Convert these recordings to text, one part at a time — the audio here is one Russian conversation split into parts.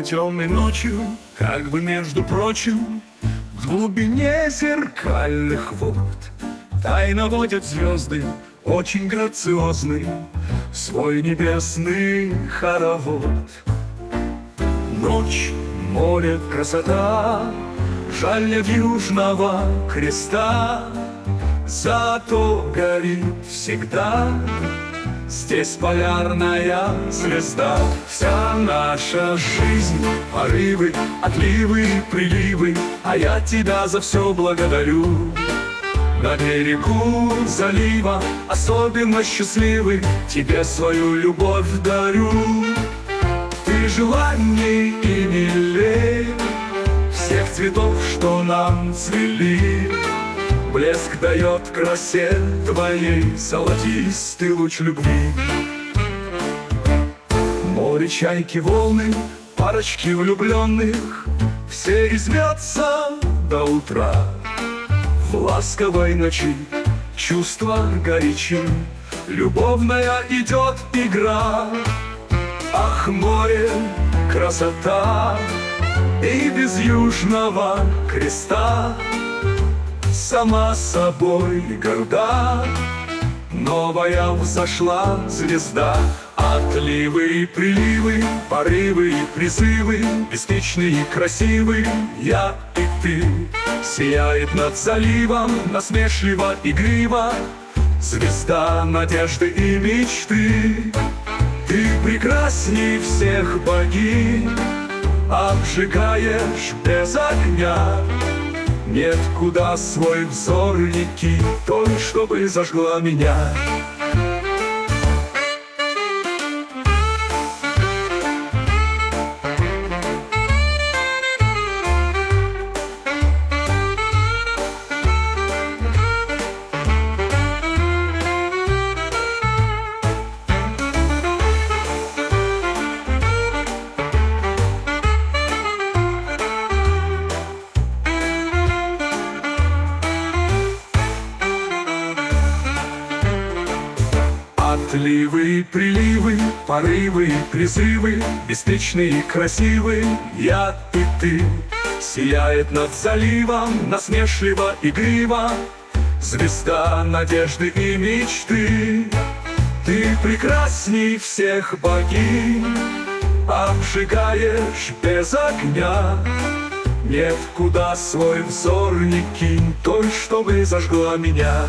темной ночью, как бы между прочим, в глубине зеркальных вод тайно водят звезды, очень грациозный, свой небесный хоровод. Ночь, море, красота, жаль нет южного креста, зато горит всегда здесь полярная звезда. Вся наша жизнь — порывы, отливы, приливы, а я тебя за все благодарю. На берегу залива особенно счастливый, тебе свою любовь дарю. Ты желанней и милей всех цветов, что нам цвели. Блеск дает красе твоей золотистый луч любви. Море, чайки, волны, парочки влюбленных, все резвятся до утра. В ласковой ночи чувства горячи, любовная идет игра. Ах, море, красота, и без южного креста сама собой горда новая взошла звезда. Отливы и приливы, порывы и призывы, беспечный и красивый я и ты. Сияет над заливом насмешливо, игриво звезда надежды и мечты. Ты прекрасней всех богинь, обжигаешь без огня. Нет, куда свой взор не кинь, той, чтобы зажгла меня. Отливы, приливы, порывы, призывы, беспечный и красивый я и ты. Сияет над заливом насмешливо, игриво звезда надежды и мечты. Ты прекрасней всех богинь, обжигаешь без огня. Нет, куда свой взор не кинь, той, чтобы зажгла меня.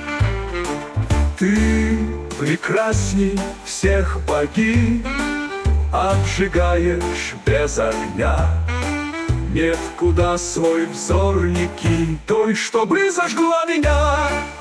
Ты прекрасней всех богинь, обжигаешь без огня. Нет, куда свой взор не кинь, той, чтобы зажгла меня.